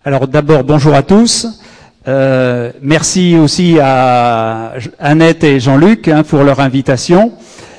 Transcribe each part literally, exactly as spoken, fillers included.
Alors d'abord, bonjour à tous. Euh, merci aussi à Annette et Jean-Luc hein, pour leur invitation.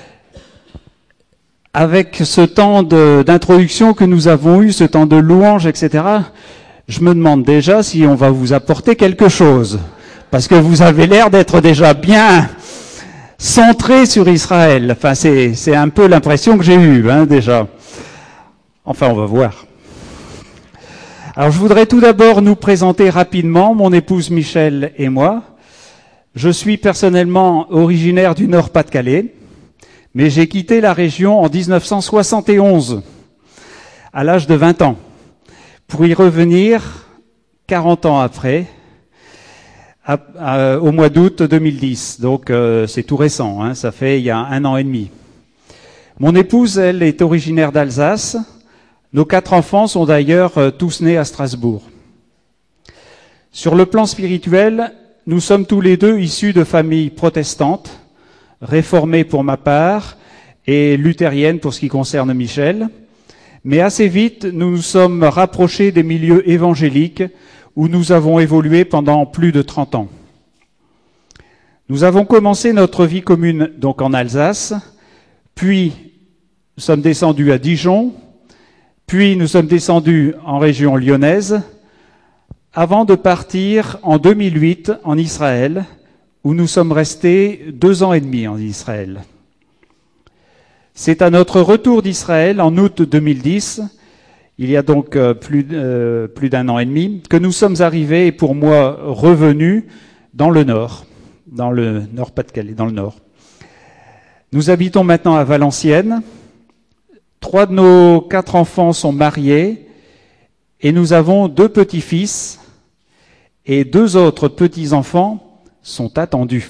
Avec ce temps de, d'introduction que nous avons eu, ce temps de louange, et cetera, je me demande déjà si on va vous apporter quelque chose. Parce que vous avez l'air d'être déjà bien centré sur Israël. Enfin, c'est, c'est un peu l'impression que j'ai eue hein, déjà. Enfin, on va voir. Alors, je voudrais tout d'abord nous présenter rapidement, mon épouse Michel et moi. Je suis personnellement originaire du Nord-Pas-de-Calais, mais j'ai quitté la région en dix-neuf cent soixante et onze, à l'âge de vingt ans, pour y revenir quarante ans après, à, à, au mois d'août deux mille dix. Donc, euh, c'est tout récent, hein, ça fait il y a un an et demi. Mon épouse, elle, est originaire d'Alsace. Nos quatre enfants sont d'ailleurs euh, tous nés à Strasbourg. Sur le plan spirituel, nous sommes tous les deux issus de familles protestantes, réformées pour ma part et luthériennes pour ce qui concerne Michel. Mais assez vite, nous nous sommes rapprochés des milieux évangéliques où nous avons évolué pendant plus de trente ans. Nous avons commencé notre vie commune donc en Alsace, puis nous sommes descendus à Dijon, puis nous sommes descendus en région lyonnaise, avant de partir en deux mille huit en Israël, où nous sommes restés deux ans et demi en Israël. C'est à notre retour d'Israël en août deux mille dix, il y a donc euh, plus, euh, plus d'un an et demi, que nous sommes arrivés, et pour moi revenus, dans le nord, dans le Nord-Pas-de-Calais, dans le nord. Nous habitons maintenant à Valenciennes. Trois de nos quatre enfants sont mariés et nous avons deux petits-fils et deux autres petits-enfants sont attendus.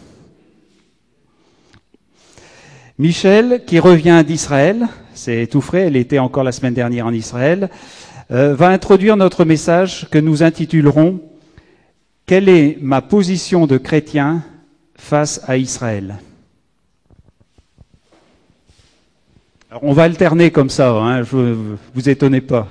Michel, qui revient d'Israël, c'est tout frais, elle était encore la semaine dernière en Israël, euh, va introduire notre message que nous intitulerons « Quelle est ma position de chrétien face à Israël ?» Alors, on va alterner comme ça, hein, je ne vous étonnez pas.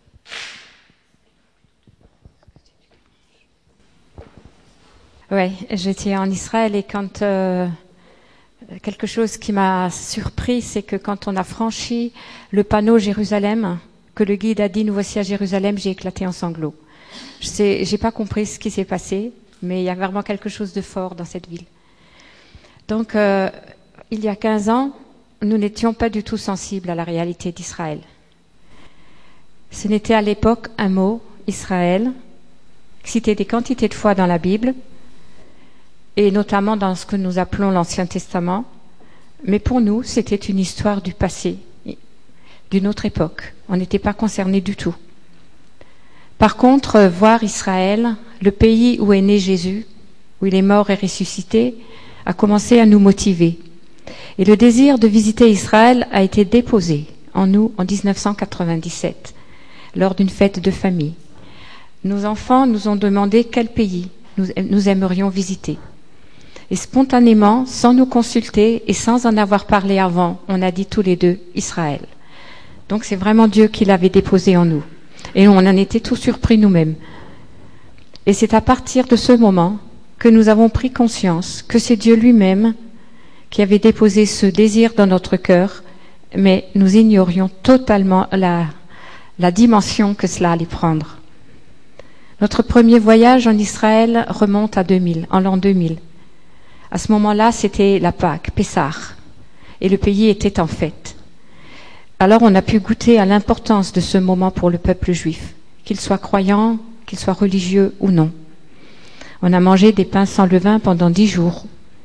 Oui, j'étais en Israël et quand euh, quelque chose qui m'a surpris, c'est que quand on a franchi le panneau Jérusalem, que le guide a dit « Nous voici à Jérusalem », j'ai éclaté en sanglots. Je n'ai pas compris ce qui s'est passé, mais il y a vraiment quelque chose de fort dans cette ville. Donc, euh, il y a quinze ans, nous n'étions pas du tout sensibles à la réalité d'Israël. Ce n'était à l'époque un mot, Israël, cité des quantités de fois dans la Bible, et notamment dans ce que nous appelons l'Ancien Testament. Mais pour nous, c'était une histoire du passé, d'une autre époque. On n'était pas concernés du tout. Par contre, voir Israël, le pays où est né Jésus, où il est mort et ressuscité, a commencé à nous motiver. Et le désir de visiter Israël a été déposé en nous en dix-neuf cent quatre-vingt-dix-sept, lors d'une fête de famille. Nos enfants nous ont demandé quel pays nous, nous aimerions visiter. Et spontanément, sans nous consulter et sans en avoir parlé avant, on a dit tous les deux Israël. Donc c'est vraiment Dieu qui l'avait déposé en nous. Et on en était tous surpris nous-mêmes. Et c'est à partir de ce moment que nous avons pris conscience que c'est Dieu lui-même qui avait déposé ce désir dans notre cœur, mais nous ignorions totalement la, la dimension que cela allait prendre. Notre premier voyage en Israël remonte à deux mille, en l'an deux mille. À ce moment-là, c'était la Pâque, Pessah, et le pays était en fête. Alors on a pu goûter à l'importance de ce moment pour le peuple juif, qu'il soit croyant, qu'il soit religieux ou non. On a mangé des pains sans levain pendant dix jours.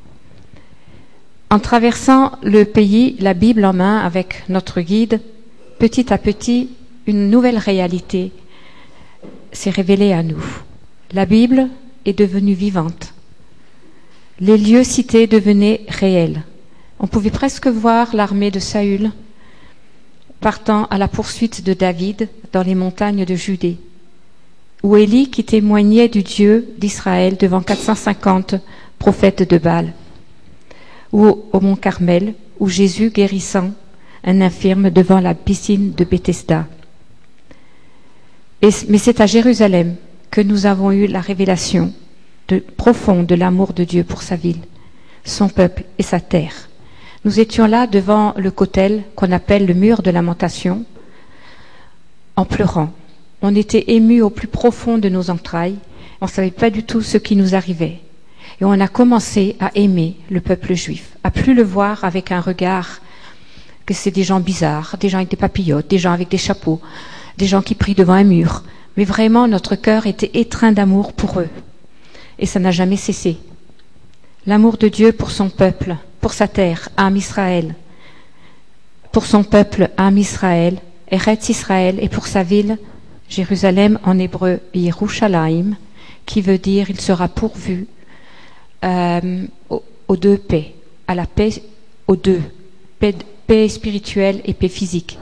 En traversant le pays, la Bible en main avec notre guide, petit à petit, une nouvelle réalité s'est révélée à nous. La Bible est devenue vivante. Les lieux cités devenaient réels. On pouvait presque voir l'armée de Saül partant à la poursuite de David dans les montagnes de Judée, ou Élie qui témoignait du Dieu d'Israël devant quatre cent cinquante prophètes de Baal, ou au mont Carmel, où Jésus guérissant un infirme devant la piscine de Bethesda. Et, mais c'est à Jérusalem que nous avons eu la révélation de, profonde de l'amour de Dieu pour sa ville, son peuple et sa terre. Nous étions là devant le cotel qu'on appelle le mur de lamentation, en pleurant. On était émus au plus profond de nos entrailles. On ne savait pas du tout ce qui nous arrivait. Et on a commencé à aimer le peuple juif, à plus le voir avec un regard que c'est des gens bizarres, des gens avec des papillotes, des gens avec des chapeaux, des gens qui prient devant un mur. Mais vraiment, notre cœur était étreint d'amour pour eux. Et ça n'a jamais cessé. L'amour de Dieu pour son peuple, pour sa terre, Am Israël, pour son peuple, Am Israël, Eretz Israël, et pour sa ville, Jérusalem, en hébreu, Yerushalayim, qui veut dire il sera pourvu euh, aux, aux deux paix, à la paix aux deux, paix, paix spirituelle et paix physique.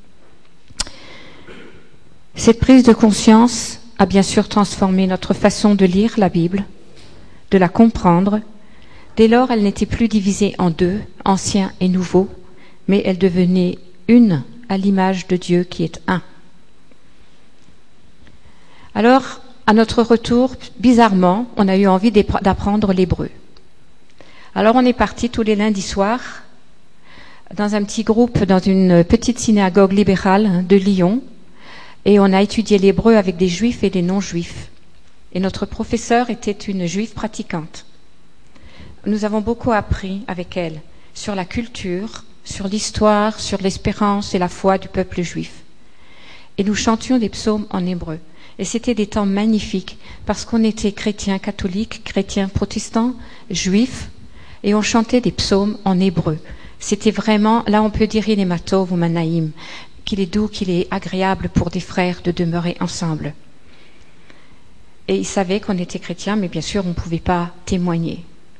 Cette prise de conscience a bien sûr transformé notre façon de lire la Bible, de la comprendre. Dès lors, elle n'était plus divisée en deux, ancien et nouveau, mais elle devenait une à l'image de Dieu qui est un. Alors, à notre retour, bizarrement, on a eu envie d'apprendre l'hébreu. Alors on est partis tous les lundis soirs dans un petit groupe, dans une petite synagogue libérale de Lyon, et on a étudié l'hébreu avec des juifs et des non-juifs. Et notre professeure était une juive pratiquante. Nous avons beaucoup appris avec elle sur la culture, sur l'histoire, sur l'espérance et la foi du peuple juif. Et nous chantions des psaumes en hébreu. Et c'était des temps magnifiques parce qu'on était chrétiens catholiques, chrétiens protestants, juifs, et on chantait des psaumes en hébreu. C'était vraiment, là on peut dire il est matov ou manaïm, qu'il est doux, qu'il est agréable pour des frères de demeurer ensemble. Et ils savaient qu'on était chrétiens, mais bien sûr on ne pouvait pas témoigner.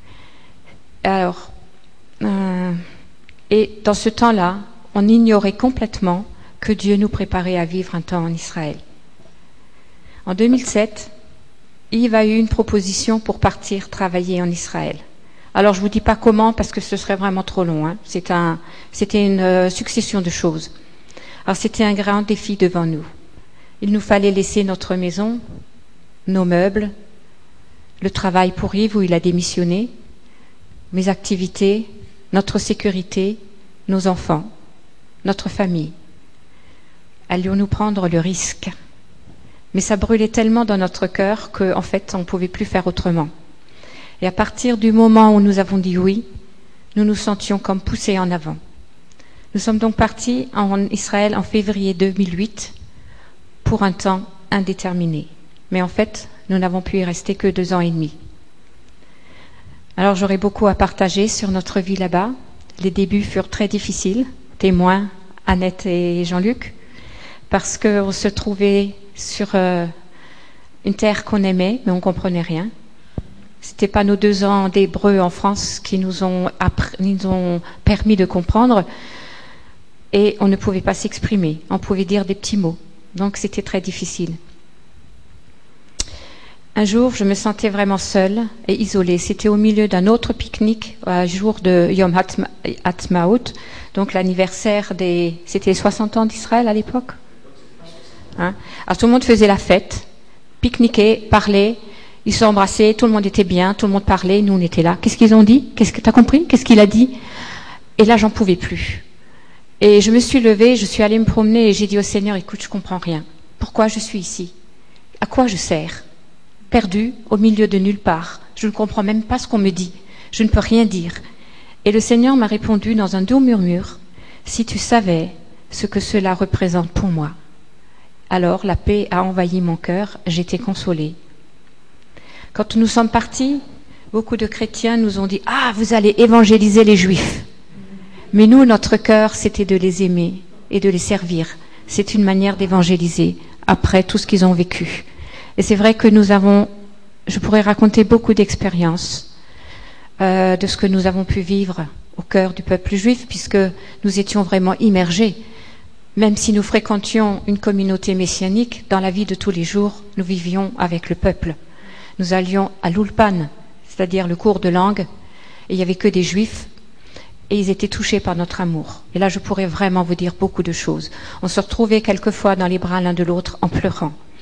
Alors, euh, et dans ce temps-là, on ignorait complètement que Dieu nous préparait à vivre un temps en Israël. En deux mille sept, Yves a eu une proposition pour partir travailler en Israël. Alors je ne vous dis pas comment parce que ce serait vraiment trop long. Hein. C'est un, c'était une euh, succession de choses. Alors c'était un grand défi devant nous. Il nous fallait laisser notre maison, nos meubles, le travail pour Yves où il a démissionné, mes activités, notre sécurité, nos enfants, notre famille. Allions-nous prendre le risque ? Mais ça brûlait tellement dans notre cœur qu'en fait, on ne pouvait plus faire autrement. Et à partir du moment où nous avons dit oui, nous nous sentions comme poussés en avant. Nous sommes donc partis en Israël en février deux mille huit pour un temps indéterminé. Mais en fait, nous n'avons pu y rester que deux ans et demi. Alors j'aurais beaucoup à partager sur notre vie là-bas. Les débuts furent très difficiles, témoins Annette et Jean-Luc, parce qu'on se trouvait sur euh, une terre qu'on aimait, mais on ne comprenait rien. C'était pas nos deux ans d'hébreu en France qui nous ont, appris, nous ont permis de comprendre, et on ne pouvait pas s'exprimer. On pouvait dire des petits mots, donc c'était très difficile. Un jour, je me sentais vraiment seule et isolée. C'était au milieu d'un autre pique-nique, un jour de Yom Ha'atzmaut, donc l'anniversaire des... C'était les soixante ans d'Israël à l'époque. Hein? Alors tout le monde faisait la fête, pique-niquait, parlait, ils s'embrassaient, tout le monde était bien, tout le monde parlait, nous on était là. Qu'est-ce qu'ils ont dit? Qu'est-ce que t'as compris? Qu'est-ce qu'il a dit? Et là, j'en pouvais plus. Et je me suis levée, je suis allée me promener et j'ai dit au Seigneur, écoute, je comprends rien. Pourquoi je suis ici? À quoi je sers? Perdue au milieu de nulle part. Je ne comprends même pas ce qu'on me dit. Je ne peux rien dire. Et le Seigneur m'a répondu dans un doux murmure, si tu savais ce que cela représente pour moi. Alors la paix a envahi mon cœur, j'étais consolée. Quand nous sommes partis, beaucoup de chrétiens nous ont dit « Ah, vous allez évangéliser les Juifs !» Mais nous, notre cœur, c'était de les aimer et de les servir. C'est une manière d'évangéliser après tout ce qu'ils ont vécu. Et c'est vrai que nous avons, je pourrais raconter beaucoup d'expériences euh, de ce que nous avons pu vivre au cœur du peuple juif, puisque nous étions vraiment immergés. Même si nous fréquentions une communauté messianique, dans la vie de tous les jours, nous vivions avec le peuple. Nous allions à l'Ulpan, c'est-à-dire le cours de langue, et il n'y avait que des juifs, et ils étaient touchés par notre amour. Et là, je pourrais vraiment vous dire beaucoup de choses. On se retrouvait quelquefois dans les bras l'un de l'autre en pleurant.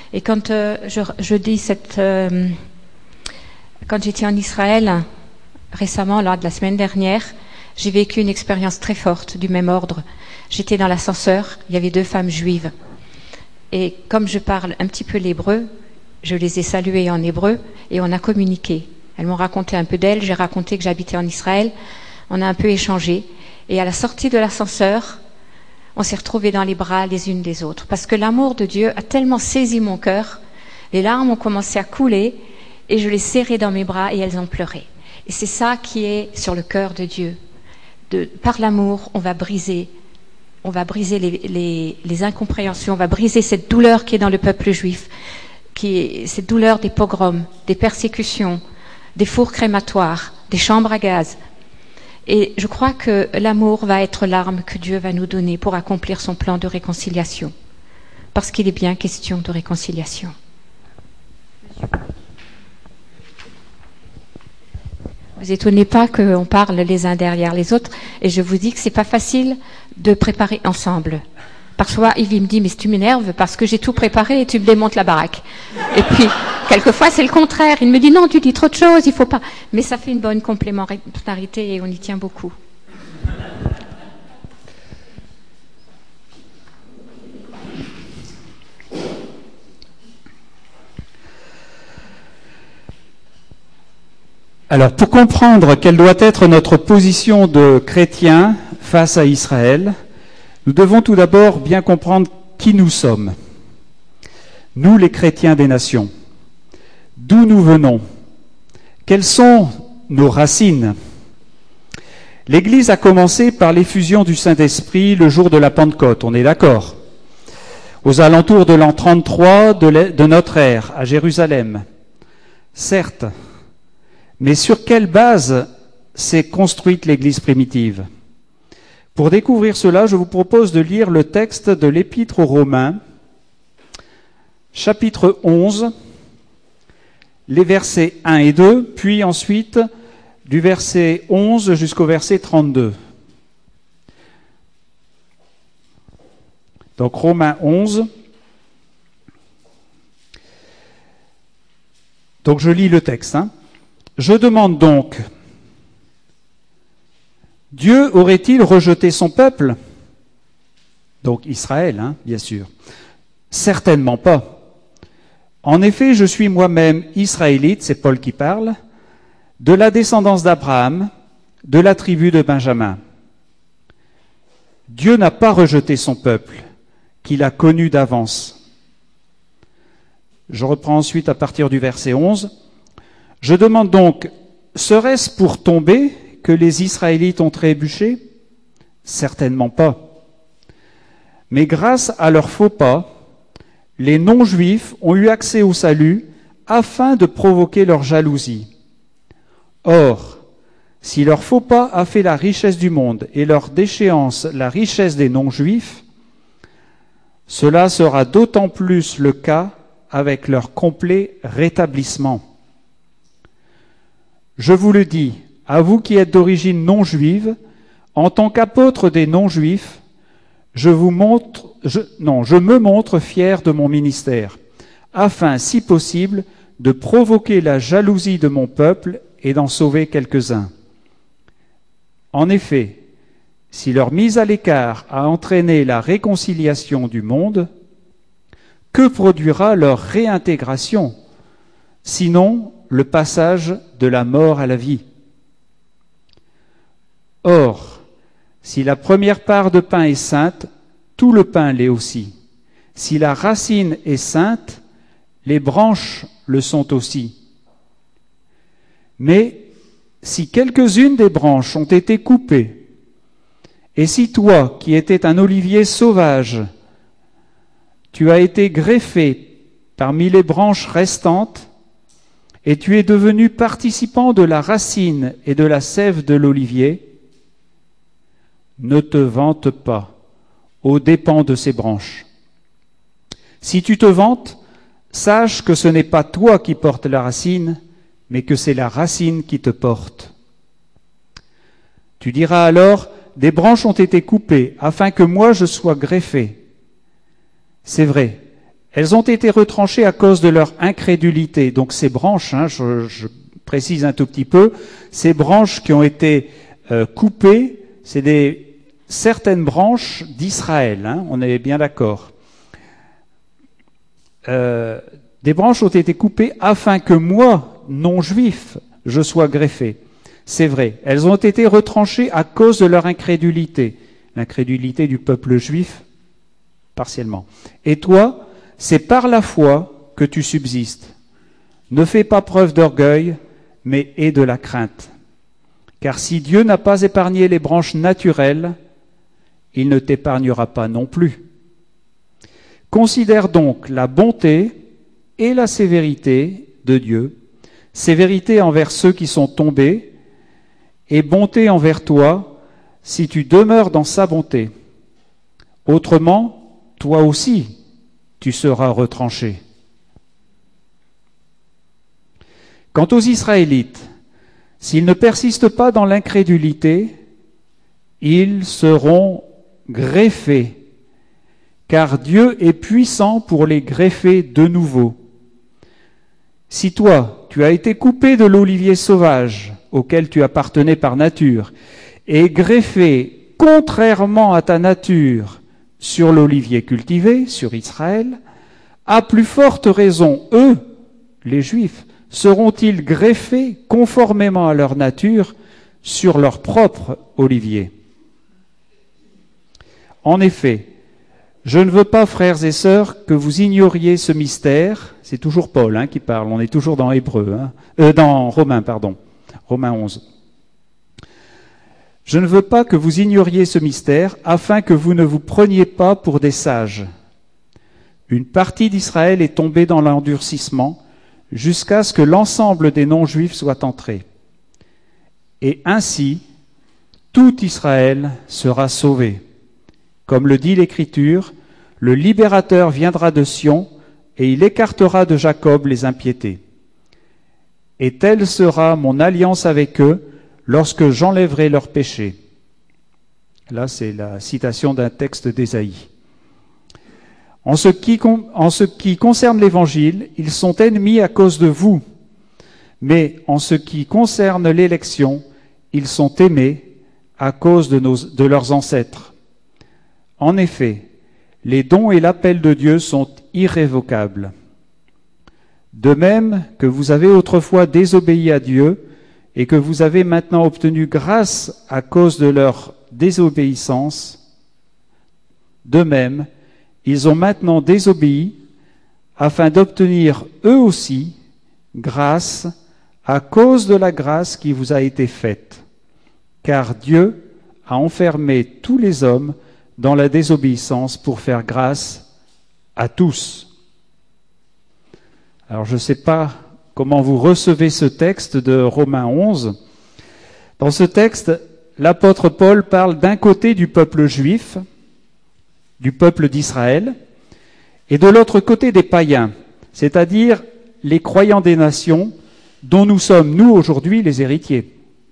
Et quand euh, je, je dis cette... Euh, quand j'étais en Israël, récemment, lors de la semaine dernière, j'ai vécu une expérience très forte du même ordre. J'étais dans l'ascenseur, il y avait deux femmes juives. Et comme je parle un petit peu l'hébreu, je les ai saluées en hébreu et on a communiqué. Elles m'ont raconté un peu d'elles, j'ai raconté que j'habitais en Israël, on a un peu échangé. Et à la sortie de l'ascenseur, on s'est retrouvés dans les bras les unes des autres. Parce que l'amour de Dieu a tellement saisi mon cœur, les larmes ont commencé à couler et je les serrais dans mes bras et elles ont pleuré. Et c'est ça qui est sur le cœur de Dieu. De, par l'amour, on va briser, on va briser les, les, les incompréhensions, on va briser cette douleur qui est dans le peuple juif, qui est cette douleur des pogroms, des persécutions, des fours crématoires, des chambres à gaz. Et je crois que l'amour va être l'arme que Dieu va nous donner pour accomplir son plan de réconciliation. Parce qu'il est bien question de réconciliation. Vous étonnez pas qu'on parle les uns derrière les autres, et je vous dis que c'est pas facile de préparer ensemble. Parfois, Yves me dit, mais tu m'énerves parce que j'ai tout préparé et tu me démontes la baraque. Et puis, quelquefois, c'est le contraire. Il me dit, non, tu dis trop de choses, il faut pas. Mais ça fait une bonne complémentarité et on y tient beaucoup. Alors, pour comprendre quelle doit être notre position de chrétien face à Israël, nous devons tout d'abord bien comprendre qui nous sommes. Nous, les chrétiens des nations. D'où nous venons? Quelles sont nos racines? L'Église a commencé par l'effusion du Saint-Esprit le jour de la Pentecôte, on est d'accord? Aux alentours de l'an trente-trois de, de notre ère, à Jérusalem. Certes, mais sur quelle base s'est construite l'Église primitive? Pour découvrir cela, je vous propose de lire le texte de l'Épître aux Romains, chapitre onze, les versets un et deux, puis ensuite du verset onze jusqu'au verset trente-deux. Donc Romains onze. Donc je lis le texte. Hein. Je demande donc, Dieu aurait-il rejeté son peuple? Donc Israël, hein, bien sûr. Certainement pas. En effet, je suis moi-même israélite, c'est Paul qui parle, de la descendance d'Abraham, de la tribu de Benjamin. Dieu n'a pas rejeté son peuple, qu'il a connu d'avance. Je reprends ensuite à partir du verset onze. Je demande donc, serait-ce pour tomber que les Israélites ont trébuché? Certainement pas. Mais grâce à leurs faux pas, les non-juifs ont eu accès au salut afin de provoquer leur jalousie. Or, si leur faux pas a fait la richesse du monde et leur déchéance la richesse des non-juifs, cela sera d'autant plus le cas avec leur complet rétablissement. Je vous le dis, à vous qui êtes d'origine non juive, en tant qu'apôtre des non-juifs, je vous montre, je, non, je me montre fier de mon ministère, afin, si possible, de provoquer la jalousie de mon peuple et d'en sauver quelques-uns. En effet, si leur mise à l'écart a entraîné la réconciliation du monde, que produira leur réintégration, sinon le passage de la mort à la vie? Or, si la première part de pain est sainte, tout le pain l'est aussi. Si la racine est sainte, les branches le sont aussi. Mais si quelques-unes des branches ont été coupées, et si toi, qui étais un olivier sauvage, tu as été greffé parmi les branches restantes, et tu es devenu participant de la racine et de la sève de l'olivier, ne te vante pas aux dépens de ces branches. Si tu te vantes, sache que ce n'est pas toi qui portes la racine, mais que c'est la racine qui te porte. Tu diras alors, des branches ont été coupées, afin que moi je sois greffé. C'est vrai, Elles ont été retranchées à cause de leur incrédulité. Donc ces branches, hein, je, je précise un tout petit peu, ces branches qui ont été euh, coupées, c'est des certaines branches d'Israël, hein, on est bien d'accord. Euh, des branches ont été coupées afin que moi, non-juif, je sois greffé. C'est vrai, elles ont été retranchées à cause de leur incrédulité, l'incrédulité du peuple juif, partiellement. Et toi, c'est par la foi que tu subsistes. Ne fais pas preuve d'orgueil, mais aie de la crainte. Car si Dieu n'a pas épargné les branches naturelles, il ne t'épargnera pas non plus. Considère donc la bonté et la sévérité de Dieu, sévérité envers ceux qui sont tombés, et bonté envers toi, si tu demeures dans sa bonté. Autrement, toi aussi, tu seras retranché. Quant aux Israélites, s'ils ne persistent pas dans l'incrédulité, ils seront greffés, car Dieu est puissant pour les greffer de nouveau. Si toi, tu as été coupé de l'olivier sauvage auquel tu appartenais par nature, et greffé contrairement à ta nature sur l'olivier cultivé, sur Israël, à plus forte raison, eux, les Juifs, seront-ils greffés conformément à leur nature sur leur propre olivier. En effet, je ne veux pas, frères et sœurs, que vous ignoriez ce mystère. C'est toujours Paul hein, qui parle, on est toujours dans Hébreu, hein, euh, dans Romains, pardon, Romains onze. Je ne veux pas que vous ignoriez ce mystère, afin que vous ne vous preniez pas pour des sages. Une partie d'Israël est tombée dans l'endurcissement, jusqu'à ce que l'ensemble des non-juifs soit entré. Et ainsi, tout Israël sera sauvé. Comme le dit l'Écriture, le libérateur viendra de Sion, et il écartera de Jacob les impiétés. Et telle sera mon alliance avec eux, lorsque j'enlèverai leurs péchés. Là, c'est la citation d'un texte d'Ésaïe. En ce qui, en ce qui concerne l'Évangile, ils sont ennemis à cause de vous. Mais en ce qui concerne l'élection, ils sont aimés à cause de, nos, de leurs ancêtres. En effet, les dons et l'appel de Dieu sont irrévocables. De même que vous avez autrefois désobéi à Dieu et que vous avez maintenant obtenu grâce à cause de leur désobéissance, de même, ils ont maintenant désobéi afin d'obtenir eux aussi grâce à cause de la grâce qui vous a été faite. Car Dieu a enfermé tous les hommes dans la désobéissance pour faire grâce à tous. Alors je ne sais pas comment vous recevez ce texte de Romains onze. Dans ce texte, l'apôtre Paul parle d'un côté du peuple juif, du peuple d'Israël, et de l'autre côté des païens, c'est-à-dire les croyants des nations dont nous sommes, nous, aujourd'hui, les héritiers.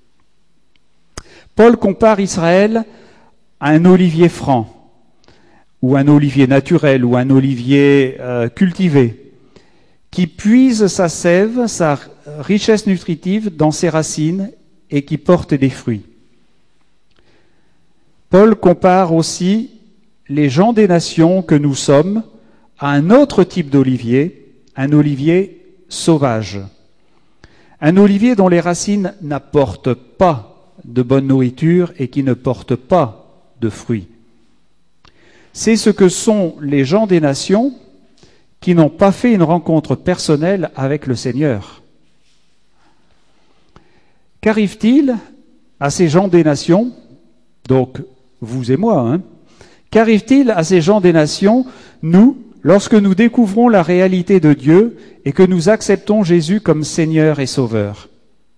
Paul compare Israël à un olivier franc, ou un olivier naturel, ou un olivier euh, cultivé, qui puise sa sève, sa richesse nutritive dans ses racines et qui porte des fruits. Paul compare aussi les gens des nations que nous sommes à un autre type d'olivier, un olivier sauvage. Un olivier dont les racines n'apportent pas de bonne nourriture et qui ne porte pas de fruits. C'est ce que sont les gens des nations qui n'ont pas fait une rencontre personnelle avec le Seigneur. Qu'arrive-t-il à ces gens des nations, donc vous et moi, hein, qu'arrive-t-il à ces gens des nations, nous, lorsque nous découvrons la réalité de Dieu et que nous acceptons Jésus comme Seigneur et Sauveur?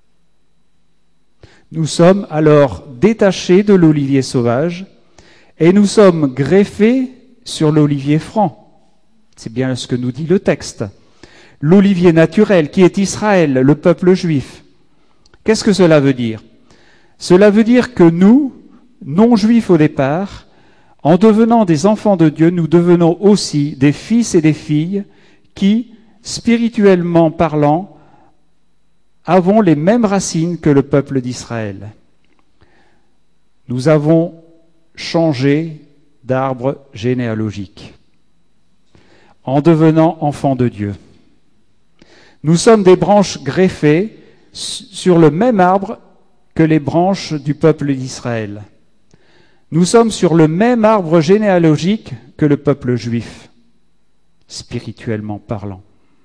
Nous sommes alors détachés de l'olivier sauvage et nous sommes greffés sur l'olivier franc. C'est bien ce que nous dit le texte. L'olivier naturel qui est Israël, le peuple juif. Qu'est-ce que cela veut dire? Cela veut dire que nous, non-juifs au départ, En devenant des enfants de Dieu, nous devenons aussi des fils et des filles qui, spirituellement parlant, avons les mêmes racines que le peuple d'Israël. Nous avons changé d'arbre généalogique en devenant enfants de Dieu. Nous sommes des branches greffées sur le même arbre que les branches du peuple d'Israël. Nous sommes sur le même arbre généalogique que le peuple juif, spirituellement parlant.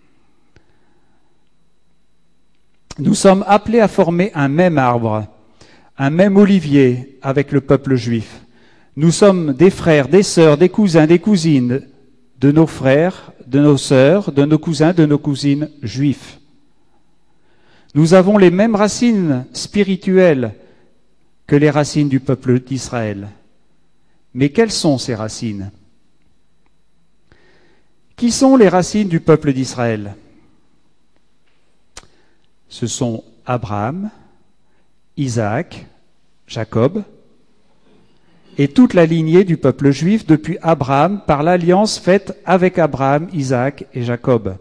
Nous sommes appelés à former un même arbre, un même olivier avec le peuple juif. Nous sommes des frères, des sœurs, des cousins, des cousines de nos frères, de nos sœurs, de nos cousins, de nos cousines juifs. Nous avons les mêmes racines spirituelles que les racines du peuple d'Israël. Mais quelles sont ces racines? Qui sont les racines du peuple d'Israël? Ce sont Abraham, Isaac, Jacob, et toute la lignée du peuple juif depuis Abraham par l'alliance faite avec Abraham, Isaac et Jacob.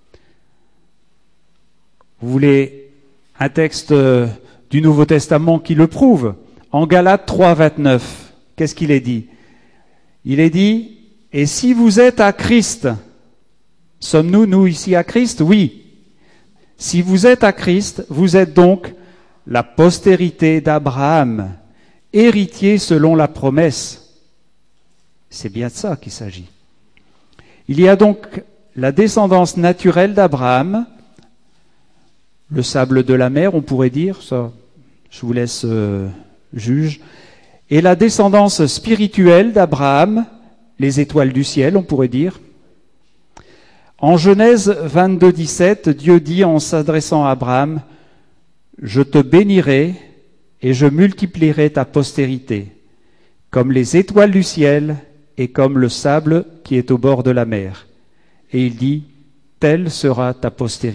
Vous voulez un texte du Nouveau Testament qui le prouve? En Galates trois, vingt-neuf, qu'est-ce qu'il est dit? Il est dit, et si vous êtes à Christ, sommes-nous, nous ici à Christ? Oui. Si vous êtes à Christ, vous êtes donc la postérité d'Abraham, héritier selon la promesse. C'est bien de ça qu'il s'agit. Il y a donc la descendance naturelle d'Abraham, le sable de la mer, on pourrait dire, ça, je vous laisse euh, juge, et la descendance spirituelle d'Abraham, les étoiles du ciel, on pourrait dire. En Genèse vingt-deux, dix-sept, Dieu dit en s'adressant à Abraham, « Je te bénirai et je multiplierai ta postérité, comme les étoiles du ciel et comme le sable qui est au bord de la mer. » Et il dit, « Telle sera ta postérité. »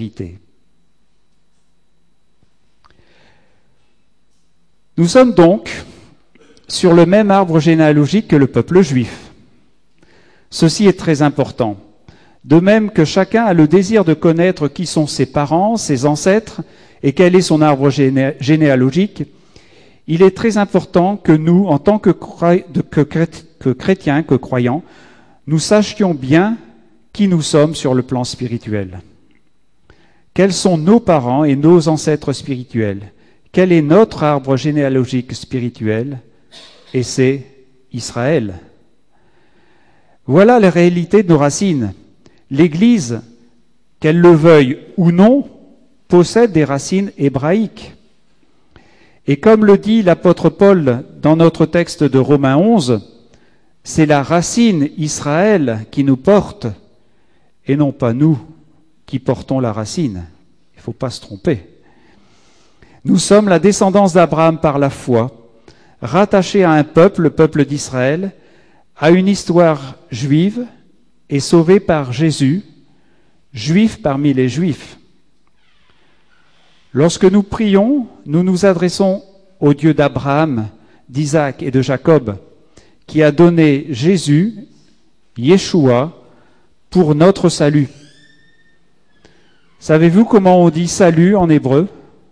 Nous sommes donc sur le même arbre généalogique que le peuple juif. Ceci est très important. De même que chacun a le désir de connaître qui sont ses parents, ses ancêtres, et quel est son arbre géné- généalogique, il est très important que nous, en tant que, cro- de, que, que chrétiens, que croyants, nous sachions bien qui nous sommes sur le plan spirituel. Quels sont nos parents et nos ancêtres spirituels? Quel est notre arbre généalogique spirituel? Et c'est Israël. Voilà la réalité de nos racines. L'Église, qu'elle le veuille ou non, possède des racines hébraïques. Et comme le dit l'apôtre Paul dans notre texte de Romains onze, c'est la racine Israël qui nous porte, et non pas nous qui portons la racine. Il ne faut pas se tromper. Nous sommes la descendance d'Abraham par la foi, rattachés à un peuple, le peuple d'Israël, à une histoire juive, et sauvés par Jésus, juifs parmi les juifs. Lorsque nous prions, nous nous adressons au Dieu d'Abraham, d'Isaac et de Jacob, qui a donné Jésus, Yeshua, pour notre salut. Savez-vous comment on dit salut en hébreu?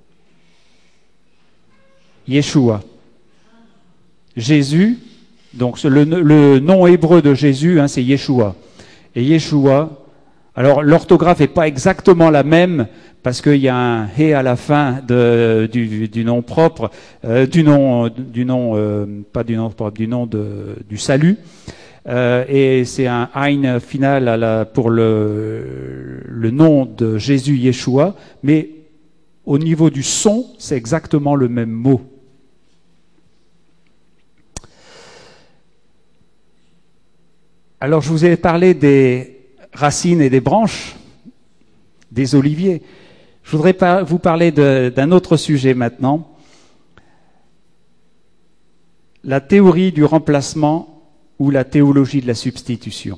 Yeshua. Jésus, donc le, le nom hébreu de Jésus, hein, c'est Yeshua. Et Yeshua, alors l'orthographe n'est pas exactement la même, parce qu'il y a un « he » à la fin de, du, du nom propre, euh, du nom, du nom euh, pas du nom propre, du nom de, du salut, euh, et c'est un « ein » final à la, pour le, le nom de Jésus Yeshua, mais au niveau du son, c'est exactement le même mot. Alors, je vous ai parlé des racines et des branches, des oliviers. Je voudrais par- vous parler de, d'un autre sujet maintenant. La théorie du remplacement ou la théologie de la substitution.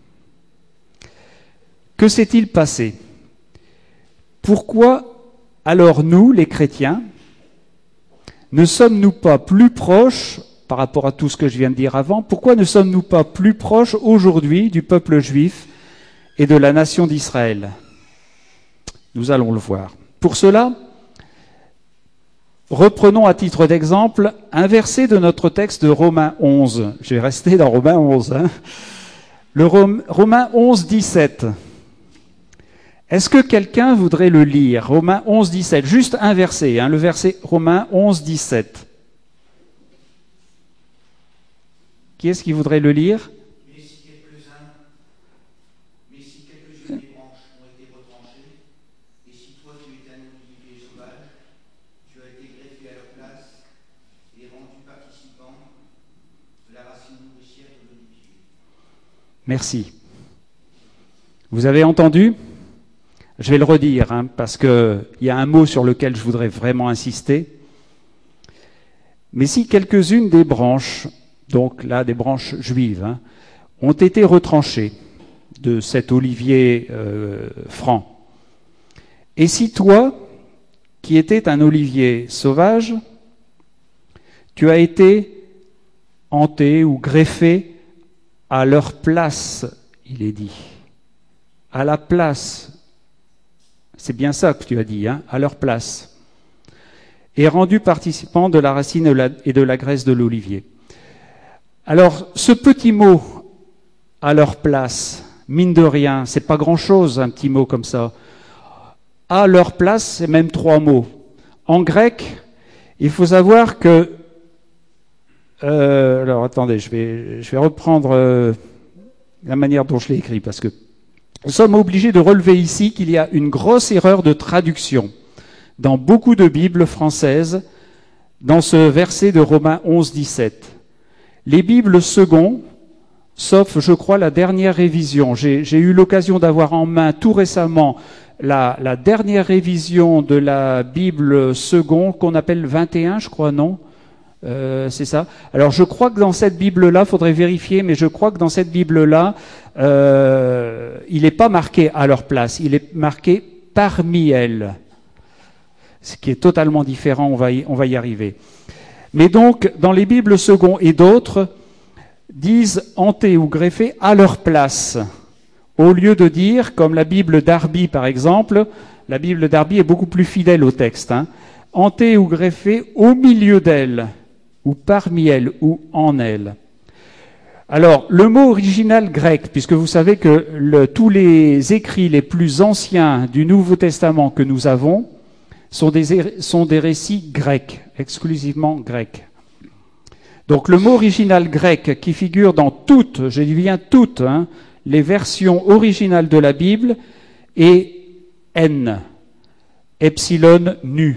Que s'est-il passé? Pourquoi, alors nous, les chrétiens, ne sommes-nous pas plus proches par rapport à tout ce que je viens de dire avant, pourquoi ne sommes-nous pas plus proches aujourd'hui du peuple juif et de la nation d'Israël? Nous allons le voir. Pour cela, reprenons à titre d'exemple un verset de notre texte de Romains onze. Je vais rester dans Romains onze. Hein. Le Rom- Romains onze, dix-sept. Est-ce que quelqu'un voudrait le lire? Romains onze, dix-sept. Juste un verset, hein, le verset Romains onze, dix-sept. Qui est-ce qui voudrait le lire? Mais si quelques-uns, mais si quelques-unes des branches ont été retranchées, et si toi tu étais un olivier sauvage, tu as été greffé à leur place et rendu participant de la racine nourricière de l'olivier. Merci. Vous avez entendu? Je vais le redire, hein, parce qu'il y a un mot sur lequel je voudrais vraiment insister. Mais si quelques-unes des branches, donc là des branches juives, hein, ont été retranchées de cet olivier euh, franc, et si toi, qui étais un olivier sauvage, tu as été hanté ou greffé à leur place, il est dit, à la place. C'est bien ça que tu as dit, hein, à leur place. Et rendu participant de la racine et de la graisse de l'olivier. Alors, ce petit mot, à leur place, mine de rien, c'est pas grand-chose, un petit mot comme ça. À leur place, c'est même trois mots. En grec, il faut savoir que... Euh, alors, attendez, je vais, je vais reprendre euh, la manière dont je l'ai écrit, parce que nous sommes obligés de relever ici qu'il y a une grosse erreur de traduction dans beaucoup de Bibles françaises dans ce verset de Romains onze, dix-sept. Les Bibles second, sauf, je crois, la dernière révision. J'ai, j'ai eu l'occasion d'avoir en main tout récemment la, la dernière révision de la Bible second, qu'on appelle vingt et un, je crois, non ? Euh, c'est ça. Alors je crois que dans cette Bible-là, faudrait vérifier, mais je crois que dans cette Bible-là, euh, il n'est pas marqué à leur place, il est marqué parmi elles, ce qui est totalement différent. On va y, on va y arriver. Mais donc, dans les Bibles second et d'autres, disent hantés ou greffés à leur place, au lieu de dire, comme la Bible Darby par exemple, la Bible Darby est beaucoup plus fidèle au texte, hein, hantés ou greffés au milieu d'elles, ou parmi elles, ou en elles. Alors, le mot original grec, puisque vous savez que le, tous les écrits les plus anciens du Nouveau Testament que nous avons sont des, sont des récits grecs, exclusivement grecs. Donc, le mot original grec qui figure dans toutes, je dis bien toutes, hein, les versions originales de la Bible est N, epsilon nu.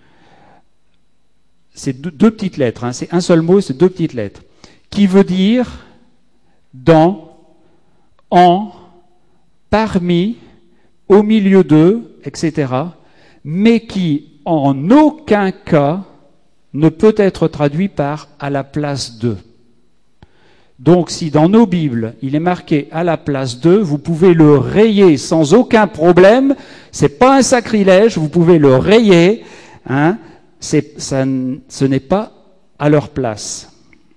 C'est deux, deux petites lettres, hein, c'est un seul mot, c'est deux petites lettres, qui veut dire dans, en, parmi, au milieu d'eux, et cetera, mais qui en aucun cas ne peut être traduit par à la place d'eux. Donc si dans nos Bibles, il est marqué à la place d'eux, vous pouvez le rayer sans aucun problème, c'est pas un sacrilège, vous pouvez le rayer, hein, c'est, ça, ce n'est pas à leur place.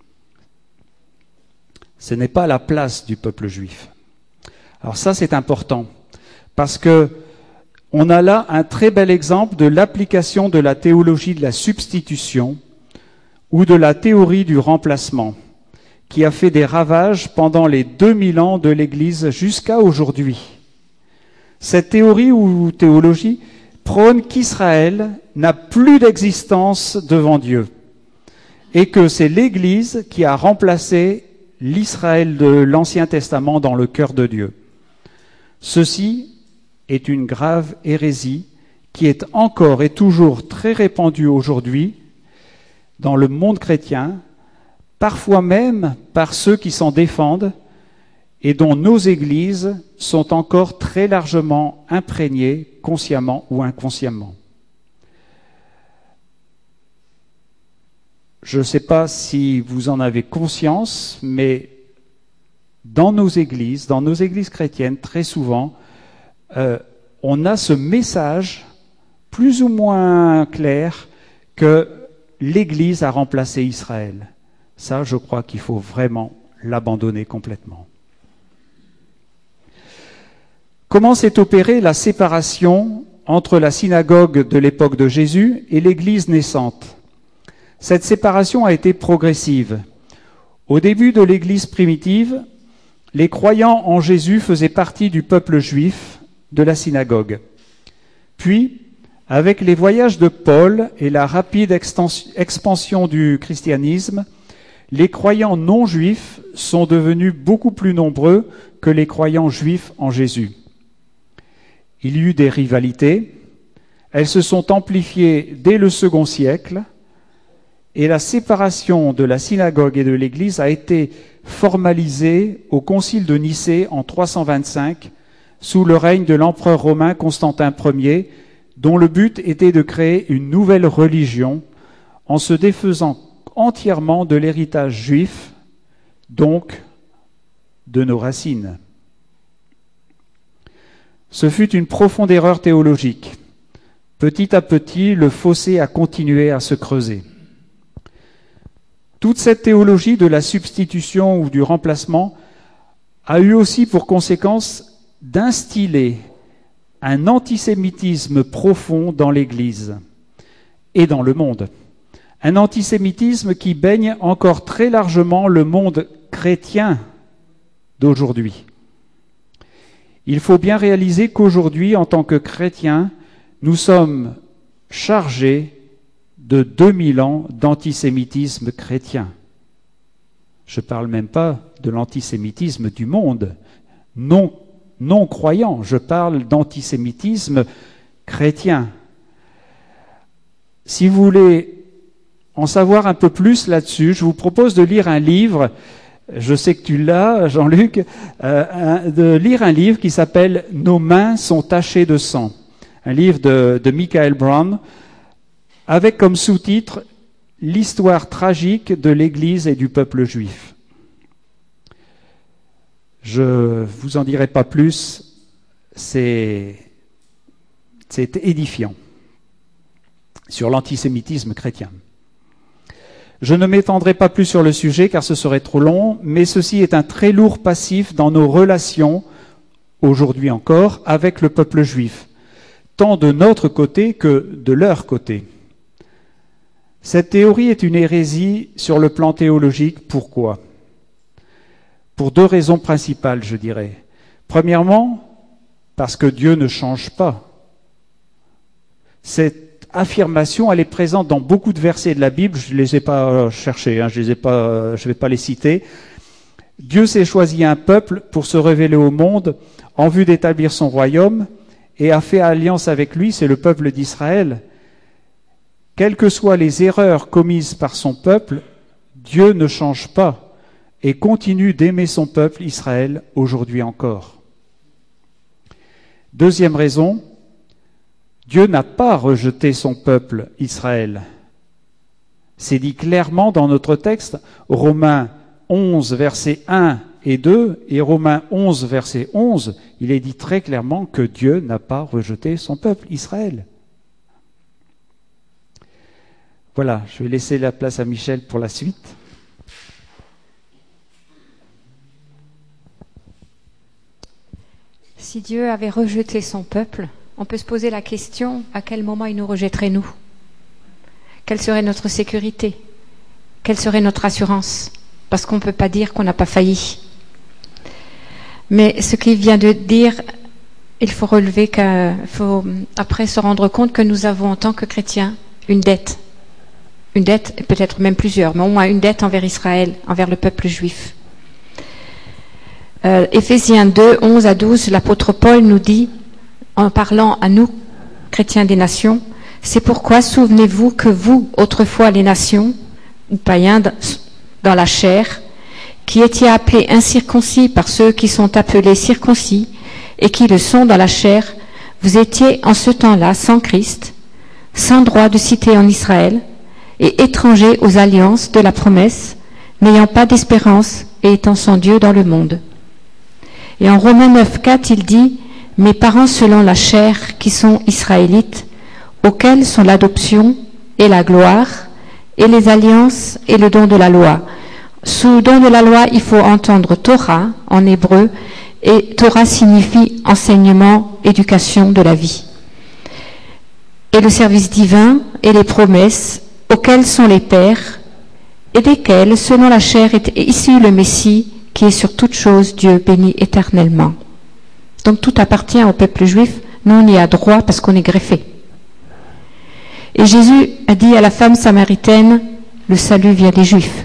Ce n'est pas à la place du peuple juif. Alors ça, c'est important, parce que on a là un très bel exemple de l'application de la théologie de la substitution ou de la théorie du remplacement, qui a fait des ravages pendant les deux mille ans de l'Église jusqu'à aujourd'hui. Cette théorie ou théologie prône qu'Israël n'a plus d'existence devant Dieu et que c'est l'Église qui a remplacé l'Israël de l'Ancien Testament dans le cœur de Dieu. Ceci est une grave hérésie qui est encore et toujours très répandue aujourd'hui dans le monde chrétien, parfois même par ceux qui s'en défendent et dont nos églises sont encore très largement imprégnées, consciemment ou inconsciemment. Je ne sais pas si vous en avez conscience, mais dans nos églises, dans nos églises chrétiennes, très souvent, euh, on a ce message plus ou moins clair que l'Église a remplacé Israël. Ça, je crois qu'il faut vraiment l'abandonner complètement. Comment s'est opérée la séparation entre la synagogue de l'époque de Jésus et l'Église naissante? Cette séparation a été progressive. Au début de l'Église primitive, les croyants en Jésus faisaient partie du peuple juif de la synagogue. Puis, avec les voyages de Paul et la rapide expansion du christianisme, les croyants non juifs sont devenus beaucoup plus nombreux que les croyants juifs en Jésus. Il y eut des rivalités, elles se sont amplifiées dès le second siècle, et la séparation de la synagogue et de l'Église a été formalisée au concile de Nicée en trois cent vingt-cinq, sous le règne de l'empereur romain Constantin Ier, dont le but était de créer une nouvelle religion en se défaisant entièrement de l'héritage juif, donc de nos racines. Ce fut une profonde erreur théologique. Petit à petit, le fossé a continué à se creuser. Toute cette théologie de la substitution ou du remplacement a eu aussi pour conséquence d'instiller un antisémitisme profond dans l'Église et dans le monde. Un antisémitisme qui baigne encore très largement le monde chrétien d'aujourd'hui. Il faut bien réaliser qu'aujourd'hui, en tant que chrétiens, nous sommes chargés de deux mille ans d'antisémitisme chrétien. Je ne parle même pas de l'antisémitisme du monde, non, non croyant, je parle d'antisémitisme chrétien. Si vous voulez en savoir un peu plus là-dessus, je vous propose de lire un livre. Je sais que tu l'as, Jean-Luc, euh, un, de lire un livre qui s'appelle « Nos mains sont tachées de sang », un livre de, de Michael Brown, avec comme sous-titre « L'histoire tragique de l'Église et du peuple juif ». Je vous en dirai pas plus, c'est, c'est édifiant sur l'antisémitisme chrétien. Je ne m'étendrai pas plus sur le sujet car ce serait trop long, mais ceci est un très lourd passif dans nos relations, aujourd'hui encore, avec le peuple juif, tant de notre côté que de leur côté. Cette théorie est une hérésie sur le plan théologique. Pourquoi ? Pour deux raisons principales, je dirais. Premièrement, parce que Dieu ne change pas. Cette affirmation, elle est présente dans beaucoup de versets de la Bible. Je ne les ai pas cherchés, hein, je ne euh, vais pas les citer. Dieu s'est choisi un peuple pour se révéler au monde en vue d'établir son royaume et a fait alliance avec lui, c'est le peuple d'Israël. Quelles que soient les erreurs commises par son peuple, Dieu ne change pas et continue d'aimer son peuple Israël aujourd'hui encore. Deuxième raison, Dieu n'a pas rejeté son peuple Israël. C'est dit clairement dans notre texte, Romains onze, versets un et deux, et Romains onze, verset onze, il est dit très clairement que Dieu n'a pas rejeté son peuple Israël. Voilà, je vais laisser la place à Michel pour la suite. Si Dieu avait rejeté son peuple, on peut se poser la question, à quel moment il nous rejetterait nous ? Quelle serait notre sécurité ? Quelle serait notre assurance ? Parce qu'on ne peut pas dire qu'on n'a pas failli. Mais ce qu'il vient de dire, il faut relever qu'il faut après se rendre compte que nous avons en tant que chrétiens une dette. Une dette, et peut-être même plusieurs, mais au moins une dette envers Israël, envers le peuple juif. Euh, Éphésiens deux, onze à douze, l'apôtre Paul nous dit, en parlant à nous, chrétiens des nations, « C'est pourquoi souvenez-vous que vous, autrefois les nations, ou païens dans la chair, qui étiez appelés incirconcis par ceux qui sont appelés circoncis, et qui le sont dans la chair, vous étiez en ce temps-là sans Christ, sans droit de cité en Israël, et étrangers aux alliances de la promesse, n'ayant pas d'espérance et étant sans Dieu dans le monde. » Et en Romains neuf, quatre, il dit « Mes parents selon la chair qui sont israélites, auxquels sont l'adoption et la gloire, et les alliances et le don de la loi, Sous don de la loi, il faut entendre Torah en hébreu, et Torah signifie enseignement, éducation de la vie. Et le service divin et les promesses auxquelles sont les pères, et desquels, selon la chair, est issu le Messie, qui est sur toute chose Dieu béni éternellement. Donc tout appartient au peuple juif, nous on y a droit parce qu'on est greffé. Et Jésus a dit à la femme samaritaine, le salut vient des Juifs.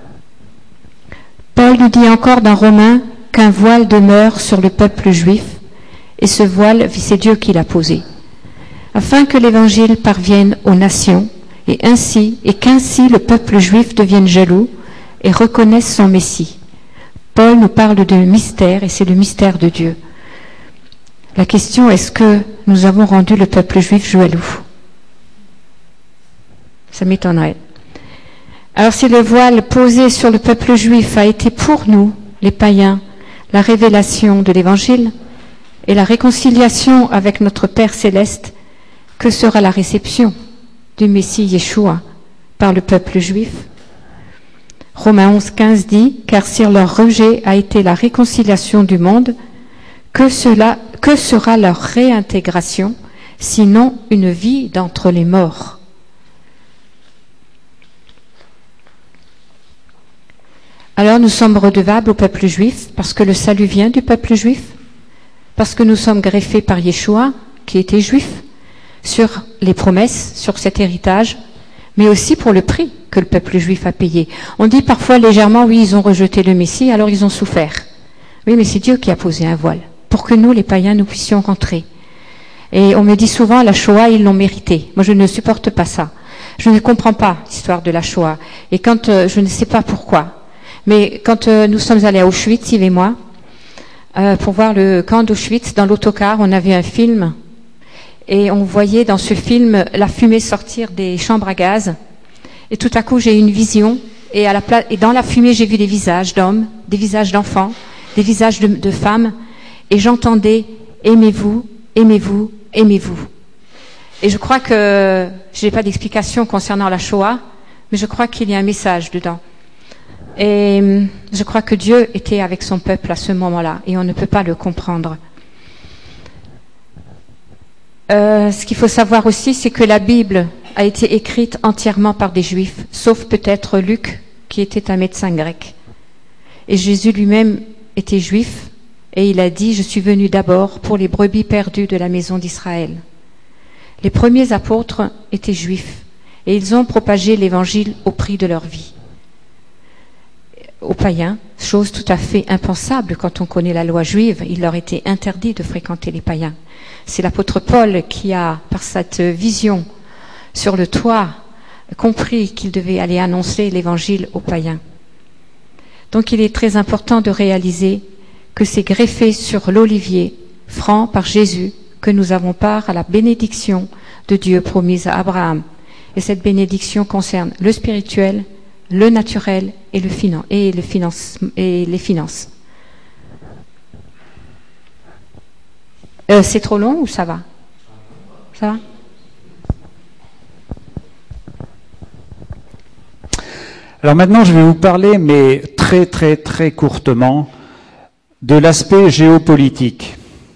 Paul nous dit encore dans Romains qu'un voile demeure sur le peuple juif, et ce voile, c'est Dieu qui l'a posé, afin que l'évangile parvienne aux nations, et ainsi, et qu'ainsi le peuple juif devienne jaloux et reconnaisse son Messie. Paul nous parle de mystère, et c'est le mystère de Dieu. La question, est-ce que nous avons rendu le peuple juif jaloux? Ça m'étonnerait. Alors si le voile posé sur le peuple juif a été pour nous, les païens, la révélation de l'Évangile et la réconciliation avec notre Père céleste, que sera la réception du Messie Yeshua par le peuple juif? Romains onze, quinze dit, car si leur rejet a été la réconciliation du monde, que, cela, que sera leur réintégration, sinon une vie d'entre les morts? Alors nous sommes redevables au peuple juif parce que le salut vient du peuple juif, parce que nous sommes greffés par Yeshua, qui était juif, sur les promesses, sur cet héritage, mais aussi pour le prix que le peuple juif a payé. On dit parfois légèrement, oui, ils ont rejeté le Messie, alors ils ont souffert. Oui, mais c'est Dieu qui a posé un voile, pour que nous, les païens, nous puissions rentrer. Et on me dit souvent, la Shoah, ils l'ont mérité. Moi, je ne supporte pas ça. Je ne comprends pas l'histoire de la Shoah. Et quand, euh, je ne sais pas pourquoi. Mais quand euh, nous sommes allés à Auschwitz, Yves et moi, euh, pour voir le camp d'Auschwitz, dans l'autocar, on avait un film, et on voyait dans ce film la fumée sortir des chambres à gaz, et tout à coup j'ai eu une vision, et, à la pla- et dans la fumée j'ai vu des visages d'hommes, des visages d'enfants, des visages de, de femmes, et j'entendais « aimez-vous, aimez-vous, aimez-vous ». Et je crois que, je n'ai pas d'explication concernant la Shoah, mais je crois qu'il y a un message dedans. Et je crois que Dieu était avec son peuple à ce moment-là, et on ne peut pas le comprendre. Euh, ce qu'il faut savoir aussi, c'est que la Bible a été écrite entièrement par des Juifs, sauf peut-être Luc, qui était un médecin grec. Et Jésus lui-même était juif, et il a dit « Je suis venu d'abord pour les brebis perdues de la maison d'Israël ». Les premiers apôtres étaient juifs, et ils ont propagé l'Évangile au prix de leur vie. Aux païens, chose tout à fait impensable quand on connaît la loi juive, il leur était interdit de fréquenter les païens. C'est l'apôtre Paul qui a, par cette vision sur le toit, compris qu'il devait aller annoncer l'évangile aux païens. Donc il est très important de réaliser que c'est greffé sur l'olivier, franc par Jésus, que nous avons part à la bénédiction de Dieu promise à Abraham. Et cette bénédiction concerne le spirituel, le naturel et, le finan- et, le finance- et les finances. Euh, c'est trop long ou ça va? Ça va? Alors maintenant, je vais vous parler, mais très très très courtement, de l'aspect géopolitique.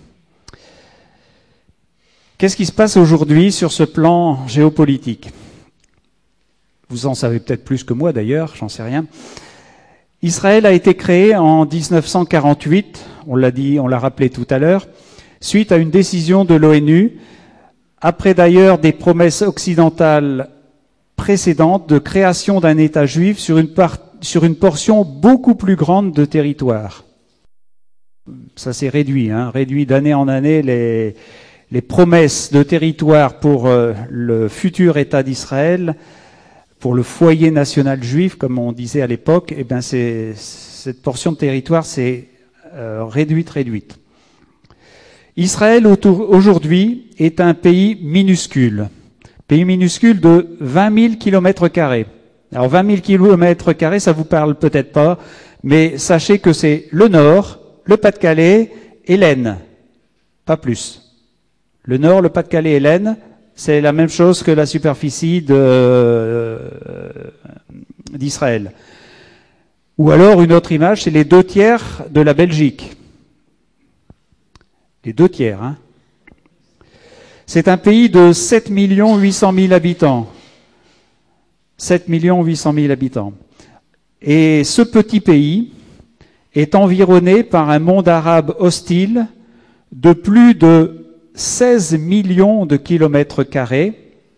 Qu'est-ce qui se passe aujourd'hui sur ce plan géopolitique? Vous en savez peut-être plus que moi d'ailleurs, j'en sais rien. Israël a été créé en dix-neuf cent quarante-huit, on l'a dit, on l'a rappelé tout à l'heure, suite à une décision de l'ONU, après d'ailleurs des promesses occidentales précédentes de création d'un État juif sur une, part, sur une portion beaucoup plus grande de territoire. Ça s'est réduit, hein, réduit d'année en année les, les promesses de territoire pour euh, le futur État d'Israël. Pour le foyer national juif, comme on disait à l'époque, eh ben c'est, cette portion de territoire s'est euh, réduite, réduite. Israël autour, aujourd'hui est un pays minuscule, pays minuscule de vingt mille kilomètres carrés. Alors vingt mille kilomètres carrés, ça vous parle peut-être pas, mais sachez que c'est le Nord, le Pas-de-Calais et l'Aisne, pas plus. Le Nord, le Pas-de-Calais et l'Aisne, c'est la même chose que la superficie de, euh, d'Israël. Ou alors une autre image, c'est les deux tiers de la Belgique. Les deux tiers, hein. C'est un pays de sept millions huit cent mille habitants. sept millions huit cent mille habitants. Et ce petit pays est environné par un monde arabe hostile de plus de seize millions de kilomètres carrés.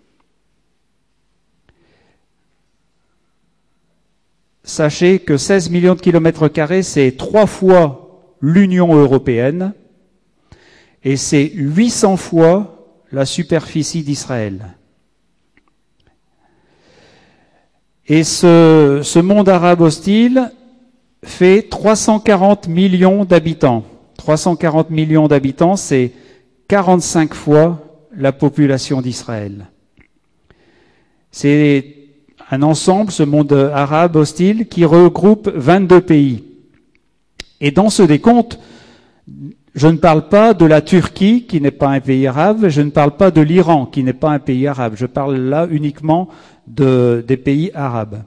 Sachez que seize millions de kilomètres carrés, c'est trois fois l'Union européenne et c'est huit cents fois la superficie d'Israël. Et ce, ce monde arabe hostile fait trois cent quarante millions d'habitants. trois cent quarante millions d'habitants, c'est quarante-cinq fois la population d'Israël. C'est un ensemble, ce monde arabe hostile, qui regroupe vingt-deux pays. Et dans ce décompte, je ne parle pas de la Turquie, qui n'est pas un pays arabe, je ne parle pas de l'Iran, qui n'est pas un pays arabe. Je parle là uniquement de, des pays arabes.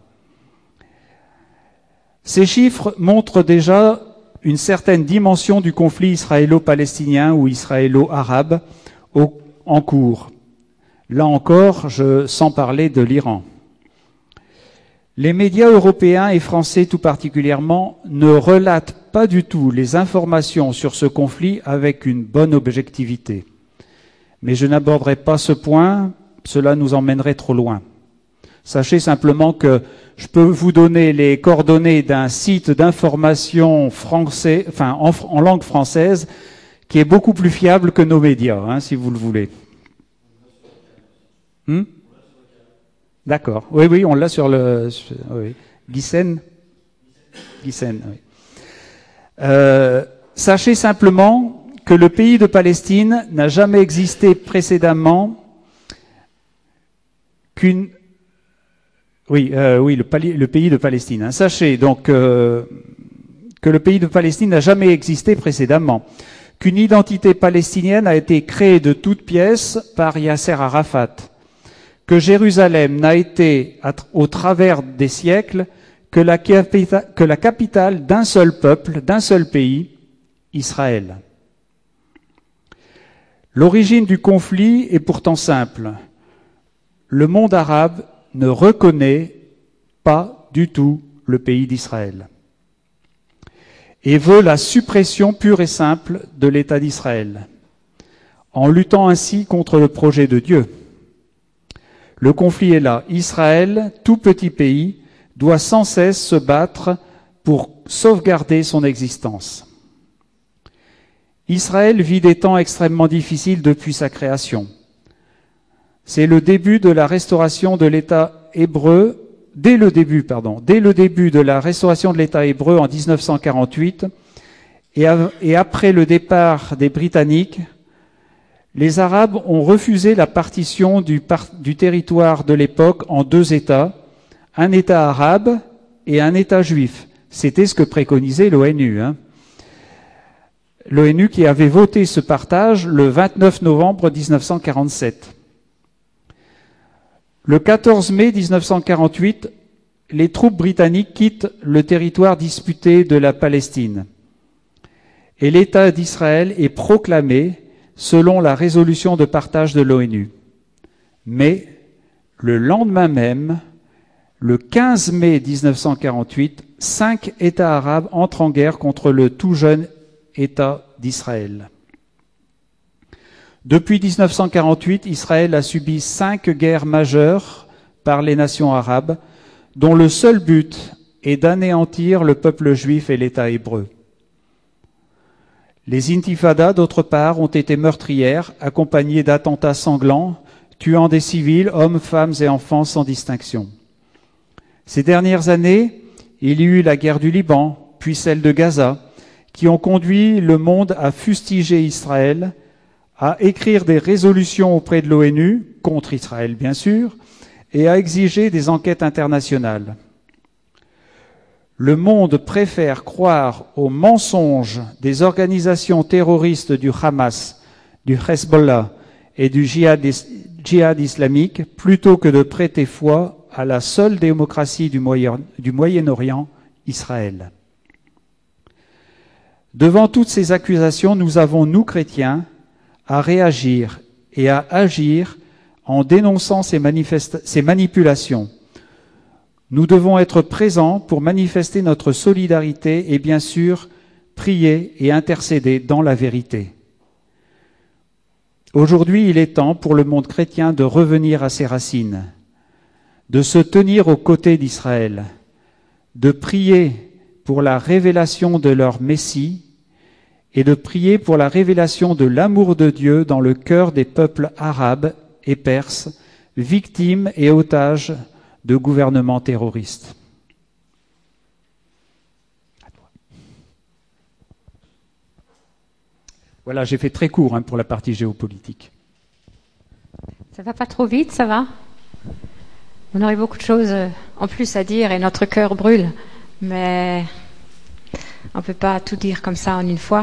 Ces chiffres montrent déjà une certaine dimension du conflit israélo-palestinien ou israélo-arabe au, en cours. Là encore, je, sans parler de l'Iran. Les médias européens et français tout particulièrement ne relatent pas du tout les informations sur ce conflit avec une bonne objectivité. Mais je n'aborderai pas ce point, cela nous emmènerait trop loin. Sachez simplement que je peux vous donner les coordonnées d'un site d'information français, enfin en, en langue française, qui est beaucoup plus fiable que nos médias, hein, si vous le voulez. Hmm? D'accord. Oui, oui, on l'a sur le... Sur, oui. Guissen Guissen, oui. Euh, sachez simplement que le pays de Palestine n'a jamais existé précédemment qu'une... Oui, euh, oui, le, le pays de Palestine. Hein. Sachez donc euh, que le pays de Palestine n'a jamais existé précédemment, qu'une identité palestinienne a été créée de toutes pièces par Yasser Arafat, que Jérusalem n'a été, au travers des siècles, que la, capita, que la capitale d'un seul peuple, d'un seul pays, Israël. L'origine du conflit est pourtant simple. Le monde arabe ne reconnaît pas du tout le pays d'Israël et veut la suppression pure et simple de l'État d'Israël, en luttant ainsi contre le projet de Dieu. Le conflit est là. Israël, tout petit pays, doit sans cesse se battre pour sauvegarder son existence. Israël vit des temps extrêmement difficiles depuis sa création. C'est le début de la restauration de l'État hébreu, dès le début, pardon, dès le début de la restauration de l'État hébreu en dix-neuf cent quarante-huit, et, à, et après le départ des Britanniques, les Arabes ont refusé la partition du, par, du territoire de l'époque en deux États, un État arabe et un État juif. C'était ce que préconisait l'ONU. Hein. L'ONU qui avait voté ce partage le vingt-neuf novembre dix-neuf cent quarante-sept. Le quatorze mai dix-neuf cent quarante-huit, les troupes britanniques quittent le territoire disputé de la Palestine. Et l'État d'Israël est proclamé selon la résolution de partage de l'ONU. Mais le lendemain même, le quinze mai dix-neuf cent quarante-huit, cinq États arabes entrent en guerre contre le tout jeune État d'Israël. Depuis dix-neuf cent quarante-huit, Israël a subi cinq guerres majeures par les nations arabes, dont le seul but est d'anéantir le peuple juif et l'État hébreu. Les intifadas, d'autre part, ont été meurtrières, accompagnées d'attentats sanglants, tuant des civils, hommes, femmes et enfants sans distinction. Ces dernières années, il y eut la guerre du Liban, puis celle de Gaza, qui ont conduit le monde à fustiger Israël, à écrire des résolutions auprès de l'ONU, contre Israël bien sûr, et à exiger des enquêtes internationales. Le monde préfère croire aux mensonges des organisations terroristes du Hamas, du Hezbollah et du djihad, djihad islamique plutôt que de prêter foi à la seule démocratie du Moyen, du Moyen-Orient, Israël. Devant toutes ces accusations, nous avons, nous chrétiens, à réagir et à agir en dénonçant ces, manifesta- ces manipulations. Nous devons être présents pour manifester notre solidarité et bien sûr prier et intercéder dans la vérité. Aujourd'hui, il est temps pour le monde chrétien de revenir à ses racines, de se tenir aux côtés d'Israël, de prier pour la révélation de leur Messie et de prier pour la révélation de l'amour de Dieu dans le cœur des peuples arabes et perses, victimes et otages de gouvernements terroristes. Voilà, j'ai fait très court hein, pour la partie géopolitique. Ça va pas trop vite, ça va? On aurait beaucoup de choses en plus à dire et notre cœur brûle, mais on ne peut pas tout dire comme ça en une fois.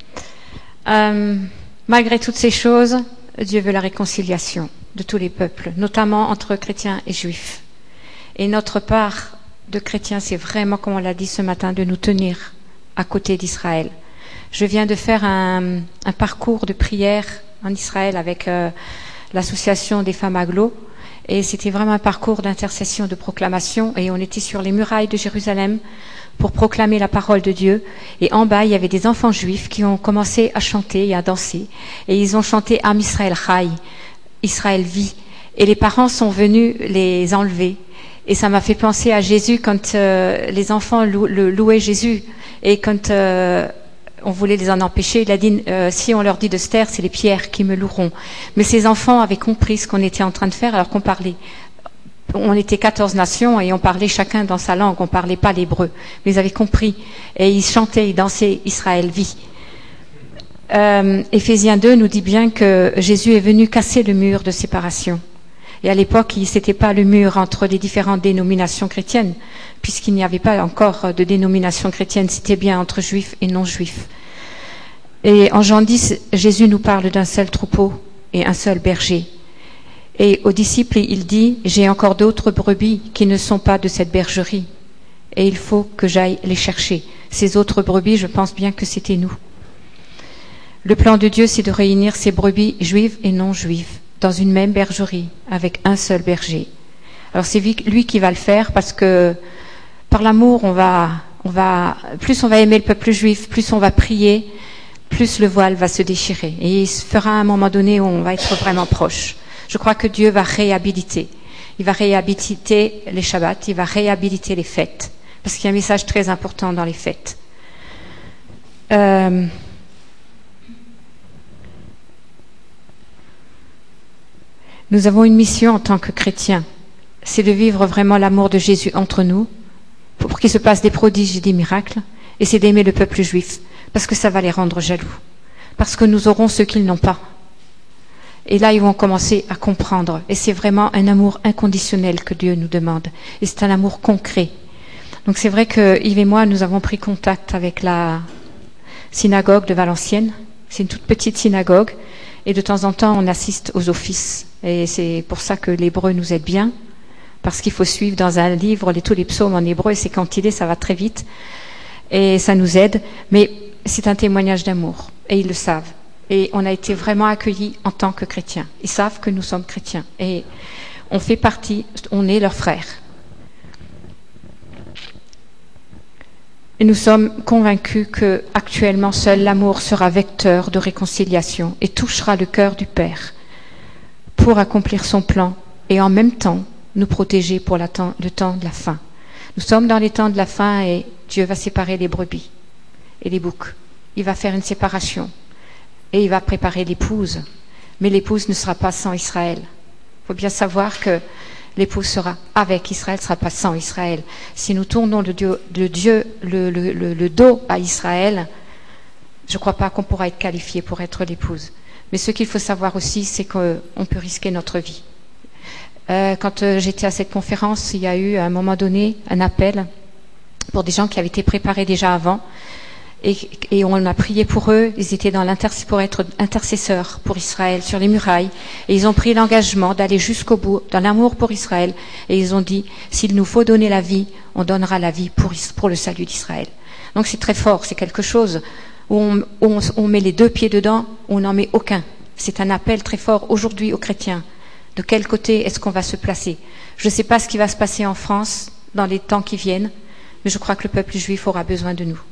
Euh, malgré toutes ces choses, Dieu veut la réconciliation de tous les peuples, notamment entre chrétiens et juifs. Et notre part de chrétiens, c'est vraiment, comme on l'a dit ce matin, de nous tenir à côté d'Israël. Je viens de faire un, un parcours de prière en Israël avec euh, l'association des femmes agglo, et c'était vraiment un parcours d'intercession, de proclamation, et on était sur les murailles de Jérusalem pour proclamer la parole de Dieu. Et en bas, il y avait des enfants juifs qui ont commencé à chanter et à danser, et ils ont chanté Am Israël Chai, Israël vit, et les parents sont venus les enlever. Et ça m'a fait penser à Jésus quand euh, les enfants lou- le louaient Jésus, et quand euh, on voulait les en empêcher, il a dit euh, si on leur dit de se taire, c'est les pierres qui me loueront. Mais ces enfants avaient compris ce qu'on était en train de faire alors qu'on parlait. On était quatorze nations et on parlait chacun dans sa langue, on parlait pas l'hébreu. Mais ils avaient compris et ils chantaient, ils dansaient Israël vit. Euh, Éphésiens deux nous dit bien que Jésus est venu casser le mur de séparation. Et à l'époque, ce n'était pas le mur entre les différentes dénominations chrétiennes, puisqu'il n'y avait pas encore de dénomination chrétienne, c'était bien entre juifs et non-juifs. Et en Jean dix, Jésus nous parle d'un seul troupeau et un seul berger. Et aux disciples, il dit, j'ai encore d'autres brebis qui ne sont pas de cette bergerie. Et il faut que j'aille les chercher. Ces autres brebis, je pense bien que c'était nous. Le plan de Dieu, c'est de réunir ces brebis juives et non-juives dans une même bergerie, avec un seul berger. Alors c'est lui qui va le faire parce que par l'amour, on va, on va, plus on va aimer le peuple juif, plus on va prier, plus le voile va se déchirer. Et il se fera à un moment donné où on va être vraiment proche. Je crois que Dieu va réhabiliter. Il va réhabiliter les Shabbats, il va réhabiliter les fêtes. Parce qu'il y a un message très important dans les fêtes. Euh, Nous avons une mission en tant que chrétiens, c'est de vivre vraiment l'amour de Jésus entre nous, pour qu'il se passe des prodiges et des miracles, et c'est d'aimer le peuple juif, parce que ça va les rendre jaloux, parce que nous aurons ce qu'ils n'ont pas. Et là, ils vont commencer à comprendre, et c'est vraiment un amour inconditionnel que Dieu nous demande, et c'est un amour concret. Donc c'est vrai que Yves et moi, nous avons pris contact avec la synagogue de Valenciennes, c'est une toute petite synagogue, et de temps en temps, on assiste aux offices. Et c'est pour ça que l'hébreu nous aide bien, parce qu'il faut suivre dans un livre les, tous les psaumes en hébreu, et c'est cantilé, ça va très vite, et ça nous aide. Mais c'est un témoignage d'amour, et ils le savent. Et on a été vraiment accueillis en tant que chrétiens. Ils savent que nous sommes chrétiens, et on fait partie, on est leurs frères. Et nous sommes convaincus que actuellement seul l'amour sera vecteur de réconciliation et touchera le cœur du Père pour accomplir son plan et en même temps nous protéger pour la temps, le temps de la fin. Nous sommes dans les temps de la fin et Dieu va séparer les brebis et les boucs. Il va faire une séparation et il va préparer l'épouse. Mais l'épouse ne sera pas sans Israël. Il faut bien savoir que l'épouse sera avec Israël, ne sera pas sans Israël. Si nous tournons le, Dieu, le, Dieu, le, le, le, le dos à Israël, je ne crois pas qu'on pourra être qualifié pour être l'épouse. Mais ce qu'il faut savoir aussi, c'est qu'on peut risquer notre vie. Euh, quand euh, j'étais à cette conférence, il y a eu à un moment donné un appel pour des gens qui avaient été préparés déjà avant. Et, et on a prié pour eux. Ils étaient dans l'interc- pour être intercesseurs pour Israël sur les murailles. Et ils ont pris l'engagement d'aller jusqu'au bout dans l'amour pour Israël. Et ils ont dit, s'il nous faut donner la vie, on donnera la vie pour, pour le salut d'Israël. Donc c'est très fort. C'est quelque chose où on, où on, on met les deux pieds dedans, où on n'en met aucun. C'est un appel très fort aujourd'hui aux chrétiens. De quel côté est-ce qu'on va se placer? Je ne sais pas ce qui va se passer en France dans les temps qui viennent, mais je crois que le peuple juif aura besoin de nous.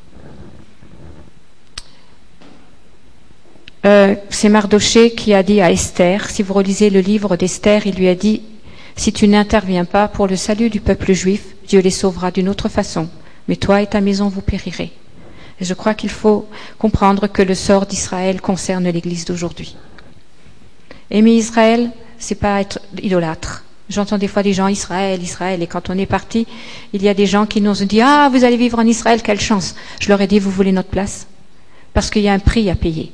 Euh, c'est Mardoché qui a dit à Esther, si vous relisez le livre d'Esther, il lui a dit, si tu n'interviens pas pour le salut du peuple juif, Dieu les sauvera d'une autre façon, mais toi et ta maison vous périrez. Et je crois qu'il faut comprendre que le sort d'Israël concerne l'Église d'aujourd'hui. Aimer Israël, c'est pas être idolâtre. J'entends des fois des gens, Israël, Israël, et quand on est parti, il y a des gens qui nous ont dit, ah, vous allez vivre en Israël, quelle chance. Je leur ai dit, vous voulez notre place? Parce qu'il y a un prix à payer.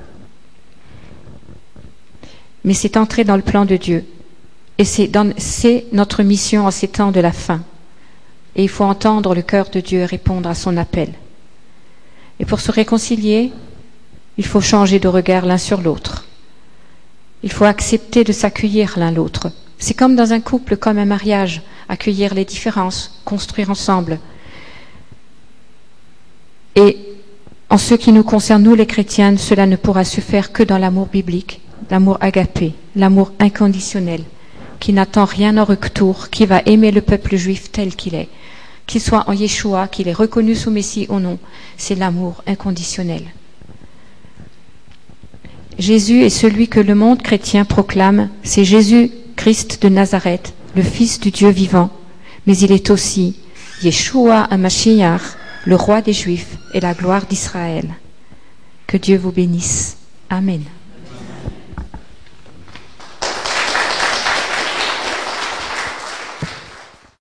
Mais c'est entrer dans le plan de Dieu. Et c'est, dans, c'est notre mission en ces temps de la fin. Et il faut entendre le cœur de Dieu et répondre à son appel. Et pour se réconcilier, il faut changer de regard l'un sur l'autre. Il faut accepter de s'accueillir l'un l'autre. C'est comme dans un couple, comme un mariage, accueillir les différences, construire ensemble. Et en ce qui nous concerne, nous les chrétiens, cela ne pourra se faire que dans l'amour biblique, l'amour agapé, l'amour inconditionnel, qui n'attend rien en retour, qui va aimer le peuple juif tel qu'il est, qu'il soit en Yeshua, qu'il est reconnu sous Messie ou non. C'est l'amour inconditionnel. Jésus est celui que le monde chrétien proclame, c'est Jésus-Christ de Nazareth, le Fils du Dieu vivant, mais il est aussi Yeshua HaMashiach, le roi des Juifs et la gloire d'Israël. Que Dieu vous bénisse. Amen.